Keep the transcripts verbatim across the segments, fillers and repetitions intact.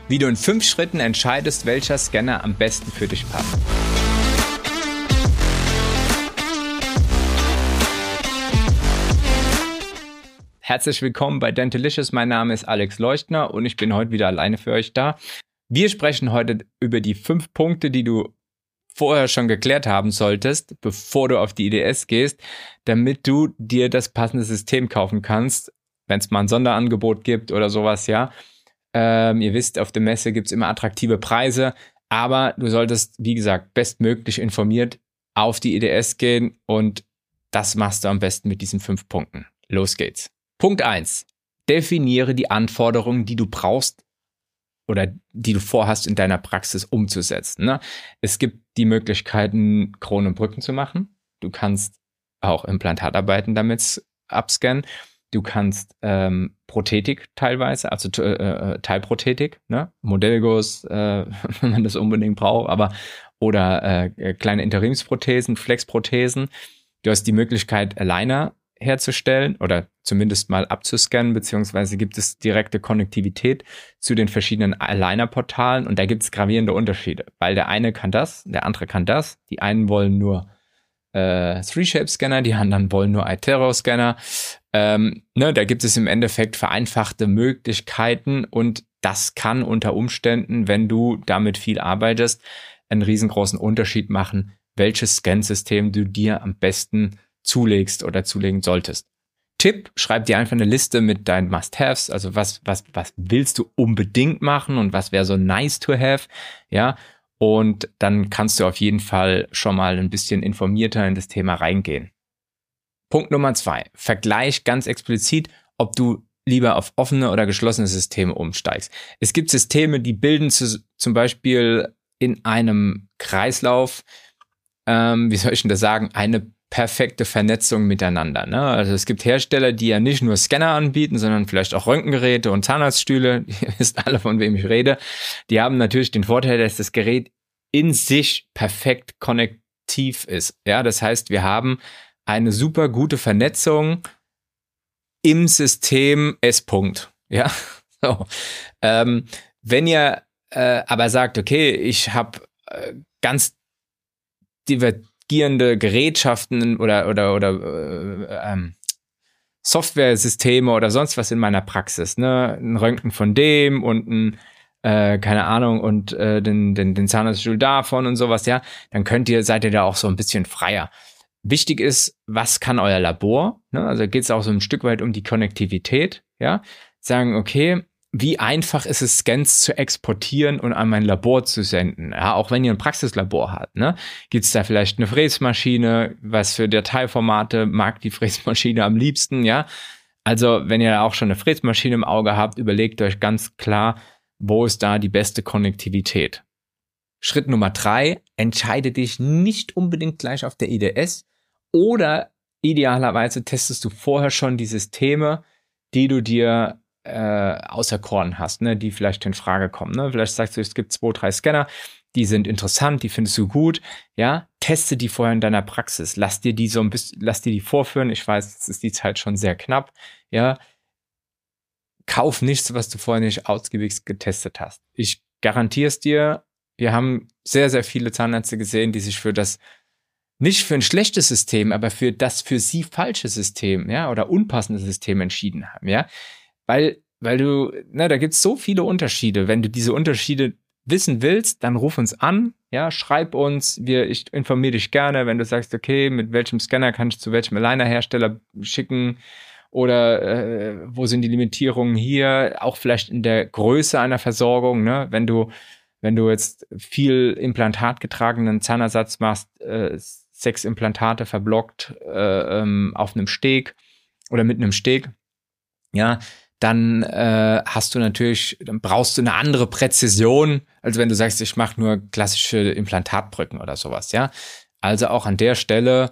Wie du in fünf Schritten entscheidest, welcher Scanner am besten für dich passt. Herzlich willkommen bei Dentalicious. Mein Name ist Alex Leuchtner und ich bin heute wieder alleine für euch da. Wir sprechen heute über die fünf Punkte, die du vorher schon geklärt haben solltest, bevor du auf die I D S gehst, damit du dir das passende System kaufen kannst, wenn es mal ein Sonderangebot gibt oder sowas, ja. Ähm, ihr wisst, auf der Messe gibt es immer attraktive Preise, aber du solltest, wie gesagt, bestmöglich informiert auf die I D S gehen und das machst du am besten mit diesen fünf Punkten. Los geht's. Punkt eins. Definiere die Anforderungen, die du brauchst oder die du vorhast, in deiner Praxis umzusetzen. Ne? Es gibt die Möglichkeiten, Kronen und Brücken zu machen. Du kannst auch Implantatarbeiten damit abscannen. Du kannst ähm, Prothetik teilweise, also äh, Teilprothetik, ne? Modellguss, äh, wenn man das unbedingt braucht, aber oder äh, kleine Interimsprothesen, Flexprothesen. Du hast die Möglichkeit, Aligner herzustellen oder zumindest mal abzuscannen, beziehungsweise gibt es direkte Konnektivität zu den verschiedenen Aligner-Portalen und da gibt es gravierende Unterschiede, weil der eine kann das, der andere kann das. Die einen wollen nur äh, Three-Shape-Scanner, die anderen wollen nur iTero-Scanner. Ähm, ne, da gibt es im Endeffekt vereinfachte Möglichkeiten und das kann unter Umständen, wenn du damit viel arbeitest, einen riesengroßen Unterschied machen, welches Scansystem du dir am besten zulegst oder zulegen solltest. Tipp, schreib dir einfach eine Liste mit deinen Must-Haves, also was, was, was willst du unbedingt machen und was wäre so nice to have, ja, und dann kannst du auf jeden Fall schon mal ein bisschen informierter in das Thema reingehen. Punkt Nummer zwei, vergleich ganz explizit, ob du lieber auf offene oder geschlossene Systeme umsteigst. Es gibt Systeme, die bilden zu, zum Beispiel in einem Kreislauf, ähm, wie soll ich denn das sagen, eine perfekte Vernetzung miteinander. Ne? Also es gibt Hersteller, die ja nicht nur Scanner anbieten, sondern vielleicht auch Röntgengeräte und Zahnarztstühle. Ihr wisst alle, von wem ich rede. Die haben natürlich den Vorteil, dass das Gerät in sich perfekt konnektiv ist. Ja, das heißt, wir haben eine super gute Vernetzung im System S-Punkt. Ja, so. Ähm, wenn ihr äh, aber sagt, okay, ich habe äh, ganz divergierende Gerätschaften oder oder oder äh, ähm, Software-Systeme oder sonst was in meiner Praxis, ne, ein Röntgen von dem und ein äh, keine Ahnung und äh, den den den Zahnarztstuhl davon und sowas, ja, dann könnt ihr seid ihr da auch so ein bisschen freier. Wichtig ist, was kann euer Labor? Ne? Also geht es auch so ein Stück weit um die Konnektivität. Ja, sagen, okay, wie einfach ist es, Scans zu exportieren und an mein Labor zu senden? Ja, auch wenn ihr ein Praxislabor habt, ne? Gibt es da vielleicht eine Fräsmaschine? Was für Dateiformate mag die Fräsmaschine am liebsten? Ja, also wenn ihr auch schon eine Fräsmaschine im Auge habt, überlegt euch ganz klar, wo ist da die beste Konnektivität? Schritt Nummer drei, entscheide dich nicht unbedingt gleich auf der I D S oder idealerweise testest du vorher schon die Systeme, die du dir äh, auserkoren hast, ne, die vielleicht in Frage kommen. Ne? Vielleicht sagst du, es gibt zwei, drei Scanner, die sind interessant, die findest du gut. Ja, teste die vorher in deiner Praxis. Lass dir die so ein bisschen, lass dir die vorführen. Ich weiß, jetzt ist die Zeit schon sehr knapp. Ja, kauf nichts, was du vorher nicht ausgiebig getestet hast. Ich garantiere es dir. Wir haben sehr, sehr viele Zahnärzte gesehen, die sich für das, nicht für ein schlechtes System, aber für das für sie falsche System, ja, oder unpassende System entschieden haben, ja. Weil, weil du, na, da gibt's so viele Unterschiede. Wenn du diese Unterschiede wissen willst, dann ruf uns an, ja, schreib uns, wir, ich informiere dich gerne, wenn du sagst, okay, mit welchem Scanner kann ich zu welchem Aligner-Hersteller schicken oder äh, wo sind die Limitierungen hier, auch vielleicht in der Größe einer Versorgung, ne, wenn du Wenn du jetzt viel implantatgetragenen Zahnersatz machst, äh, sechs Implantate verblockt äh, ähm, auf einem Steg oder mit einem Steg, ja, dann äh, hast du natürlich, dann brauchst du eine andere Präzision, als wenn du sagst, ich mache nur klassische Implantatbrücken oder sowas, ja. Also auch an der Stelle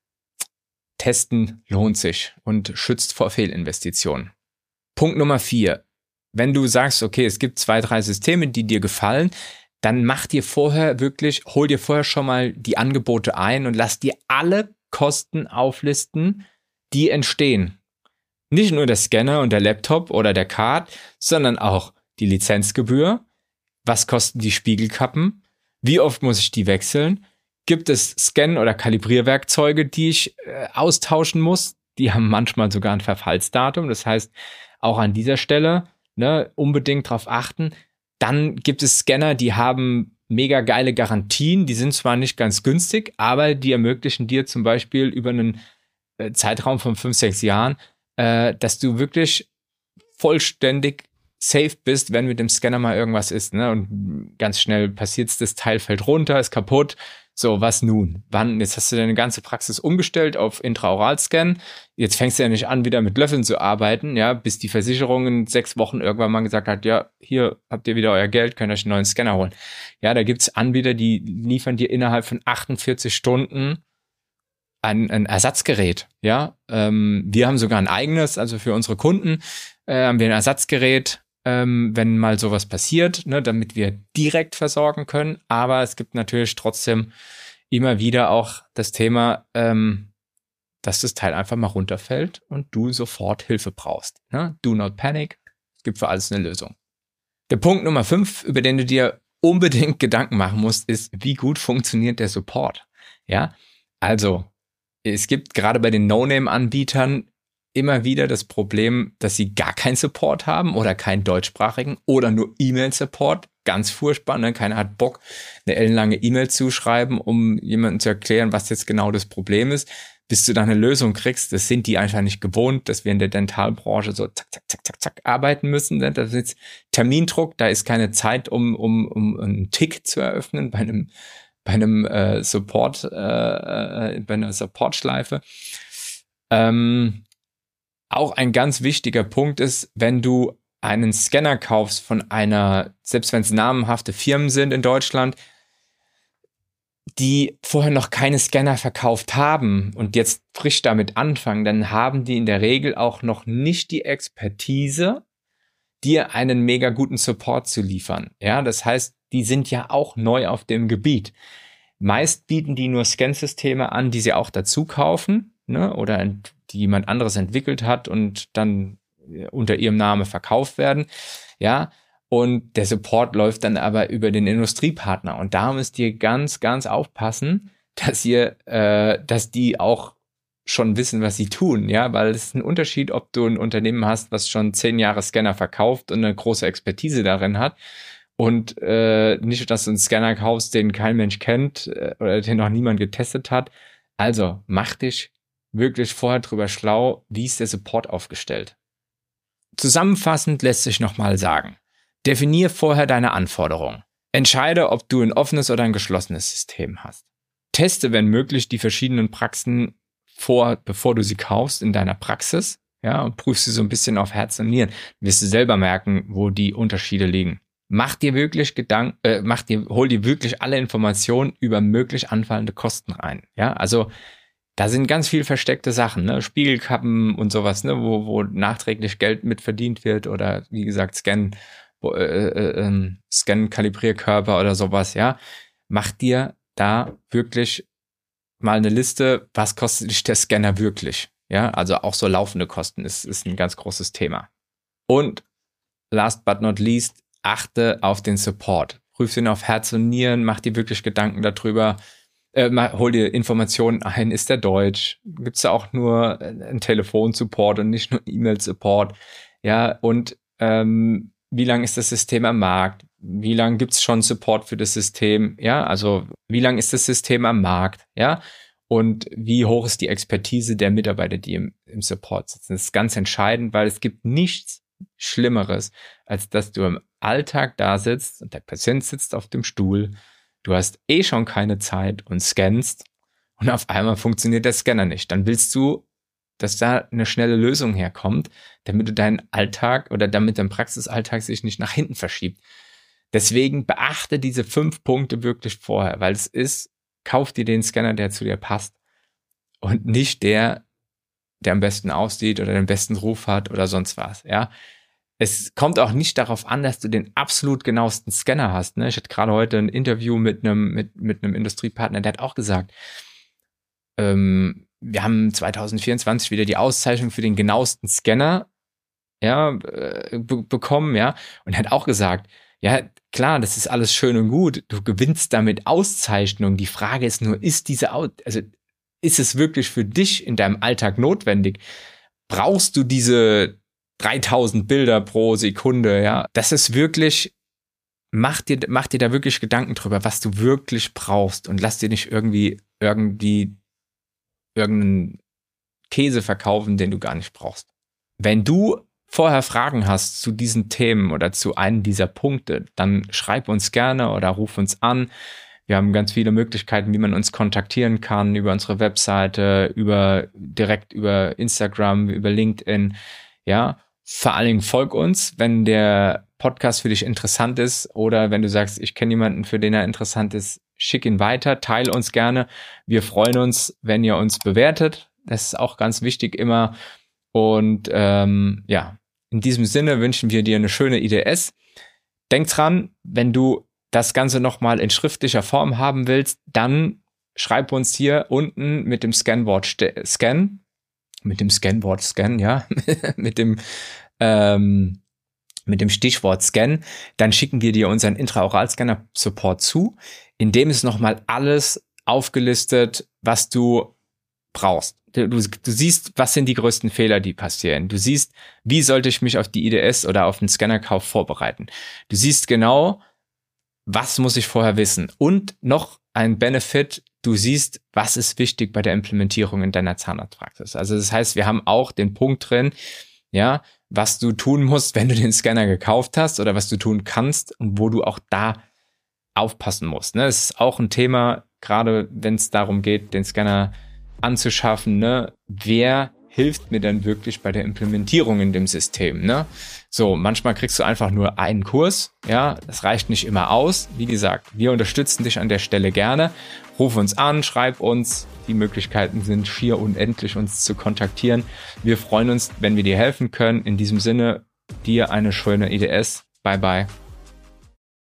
testen lohnt sich und schützt vor Fehlinvestitionen. Punkt Nummer vier. Wenn du sagst, okay, es gibt zwei, drei Systeme, die dir gefallen, dann mach dir vorher wirklich, hol dir vorher schon mal die Angebote ein und lass dir alle Kosten auflisten, die entstehen. Nicht nur der Scanner und der Laptop oder der Card, sondern auch die Lizenzgebühr, was kosten die Spiegelkappen? Wie oft muss ich die wechseln? Gibt es Scan- oder Kalibrierwerkzeuge, die ich äh, austauschen muss? Die haben manchmal sogar ein Verfallsdatum. Das heißt, auch an dieser Stelle ne, unbedingt darauf achten. Dann gibt es Scanner, die haben mega geile Garantien. Die sind zwar nicht ganz günstig, aber die ermöglichen dir zum Beispiel über einen äh, Zeitraum von fünf, sechs Jahren, äh, dass du wirklich vollständig safe bist, wenn mit dem Scanner mal irgendwas ist. Ne? Und ganz schnell passiert's, das Teil fällt runter, ist kaputt. So, was nun? Wann? Jetzt hast du deine ganze Praxis umgestellt auf Intraoral-Scan. Jetzt fängst du ja nicht an, wieder mit Löffeln zu arbeiten, ja, bis die Versicherung in sechs Wochen irgendwann mal gesagt hat, ja, hier habt ihr wieder euer Geld, könnt euch einen neuen Scanner holen. Ja, da gibt's Anbieter, die liefern dir innerhalb von achtundvierzig Stunden ein, ein Ersatzgerät, ja. Ähm, wir haben sogar ein eigenes, also für unsere Kunden äh, haben wir ein Ersatzgerät, ähm, wenn mal sowas passiert, ne, damit wir direkt versorgen können. Aber es gibt natürlich trotzdem immer wieder auch das Thema, ähm, dass das Teil einfach mal runterfällt und du sofort Hilfe brauchst. Ne? Do not panic. Es gibt für alles eine Lösung. Der Punkt Nummer fünf, über den du dir unbedingt Gedanken machen musst, ist, wie gut funktioniert der Support? Ja, also es gibt gerade bei den No-Name-Anbietern immer wieder das Problem, dass sie gar keinen Support haben oder keinen deutschsprachigen oder nur E-Mail-Support. Ganz furchtbar, ne? Keiner hat Bock, eine ellenlange E-Mail zu schreiben, um jemandem zu erklären, was jetzt genau das Problem ist. Bis du da eine Lösung kriegst, das sind die einfach nicht gewohnt, dass wir in der Dentalbranche so zack, zack, zack, zack, zack arbeiten müssen. Das ist jetzt Termindruck, da ist keine Zeit, um, um, um einen Tick zu eröffnen bei einem, bei einem äh, Support, äh, bei einer Support-Schleife. Ähm, Auch ein ganz wichtiger Punkt ist, wenn du einen Scanner kaufst von einer, selbst wenn es namenhafte Firmen sind in Deutschland, die vorher noch keine Scanner verkauft haben und jetzt frisch damit anfangen, dann haben die in der Regel auch noch nicht die Expertise, dir einen mega guten Support zu liefern. Ja, das heißt, die sind ja auch neu auf dem Gebiet. Meist bieten die nur Scansysteme an, die sie auch dazu kaufen, ne, oder die jemand anderes entwickelt hat und dann unter ihrem Namen verkauft werden, ja, und der Support läuft dann aber über den Industriepartner und da müsst ihr ganz, ganz aufpassen, dass ihr, äh, dass die auch schon wissen, was sie tun, ja, weil es ist ein Unterschied, ob du ein Unternehmen hast, was schon zehn Jahre Scanner verkauft und eine große Expertise darin hat und äh, nicht, dass du einen Scanner kaufst, den kein Mensch kennt äh, oder den noch niemand getestet hat. Also mach dich wirklich vorher drüber schlau, wie ist der Support aufgestellt. Zusammenfassend lässt sich nochmal sagen, definier vorher deine Anforderungen. Entscheide, ob du ein offenes oder ein geschlossenes System hast. Teste, wenn möglich, die verschiedenen Praxen vor, bevor du sie kaufst in deiner Praxis, ja, und prüf sie so ein bisschen auf Herz und Nieren. Wirst du selber merken, wo die Unterschiede liegen. Mach dir wirklich Gedanken, äh, mach dir, hol dir wirklich alle Informationen über möglich anfallende Kosten rein. Ja, also da sind ganz viel versteckte Sachen, ne, Spiegelkappen und sowas, ne, wo, wo nachträglich Geld mit verdient wird oder wie gesagt Scan, äh, äh, Scan-Kalibrierkörper oder sowas. Ja, mach dir da wirklich mal eine Liste, was kostet dich der Scanner wirklich? Ja, also auch so laufende Kosten ist, ist ein ganz großes Thema. Und last but not least, achte auf den Support. Prüf ihn auf Herz und Nieren, mach dir wirklich Gedanken darüber, äh, hol dir Informationen ein, ist der Deutsch? Gibt's da auch nur einen Telefonsupport und nicht nur E-Mail-Support? Ja, und ähm, wie lange ist das System am Markt? Wie lange gibt's schon Support für das System? Ja, also wie lange ist das System am Markt? Ja, und wie hoch ist die Expertise der Mitarbeiter, die im, im Support sitzen? Das ist ganz entscheidend, weil es gibt nichts Schlimmeres, als dass du im Alltag da sitzt und der Patient sitzt auf dem Stuhl, du hast eh schon keine Zeit und scannst und auf einmal funktioniert der Scanner nicht. Dann willst du, dass da eine schnelle Lösung herkommt, damit du deinen Alltag oder damit dein Praxisalltag sich nicht nach hinten verschiebt. Deswegen beachte diese fünf Punkte wirklich vorher, weil es ist, kauf dir den Scanner, der zu dir passt und nicht der, der am besten aussieht oder den besten Ruf hat oder sonst was, ja. Es kommt auch nicht darauf an, dass du den absolut genauesten Scanner hast, ne? Ich hatte gerade heute ein Interview mit einem, mit, mit einem Industriepartner, der hat auch gesagt, ähm, wir haben zwanzig vierundzwanzig wieder die Auszeichnung für den genauesten Scanner, ja, äh, be- bekommen, ja. Und er hat auch gesagt, ja, klar, das ist alles schön und gut. Du gewinnst damit Auszeichnung. Die Frage ist nur, ist diese, Au- also ist es wirklich für dich in deinem Alltag notwendig? Brauchst du diese dreitausend Bilder pro Sekunde? Ja, das ist wirklich, mach dir, mach dir da wirklich Gedanken drüber, was du wirklich brauchst und lass dir nicht irgendwie, irgendwie irgendeinen Käse verkaufen, den du gar nicht brauchst. Wenn du vorher Fragen hast zu diesen Themen oder zu einem dieser Punkte, dann schreib uns gerne oder ruf uns an. Wir haben ganz viele Möglichkeiten, wie man uns kontaktieren kann, über unsere Webseite, über direkt über Instagram, über LinkedIn. Ja, vor allen Dingen folg uns, wenn der Podcast für dich interessant ist oder wenn du sagst, ich kenne jemanden, für den er interessant ist, schick ihn weiter, teile uns gerne. Wir freuen uns, wenn ihr uns bewertet. Das ist auch ganz wichtig immer. Und ähm, ja, in diesem Sinne wünschen wir dir eine schöne I D S. Denk dran, wenn du das Ganze nochmal in schriftlicher Form haben willst, dann schreib uns hier unten mit dem Scanwort st- Scan, mit dem Scanwort Scan, ja, mit dem ähm, mit dem Stichwort Scan, dann schicken wir dir unseren Intraoral-Scanner-Support zu, in dem ist nochmal alles aufgelistet, was du brauchst. Du, du siehst, was sind die größten Fehler, die passieren. Du siehst, wie sollte ich mich auf die I D S oder auf den Scannerkauf vorbereiten. Du siehst genau, was muss ich vorher wissen. Und noch ein Benefit, du siehst, was ist wichtig bei der Implementierung in deiner Zahnarztpraxis. Also das heißt, wir haben auch den Punkt drin, ja, was du tun musst, wenn du den Scanner gekauft hast oder was du tun kannst und wo du auch da aufpassen musst. Ne? Das ist auch ein Thema, gerade wenn es darum geht, den Scanner anzuschaffen, ne? Wer hilft mir denn wirklich bei der Implementierung in dem System, ne? So, manchmal kriegst du einfach nur einen Kurs, ja, das reicht nicht immer aus. Wie gesagt, wir unterstützen dich an der Stelle gerne. Ruf uns an, schreib uns. Die Möglichkeiten sind schier unendlich, uns zu kontaktieren. Wir freuen uns, wenn wir dir helfen können. In diesem Sinne, dir eine schöne I D S. Bye, bye.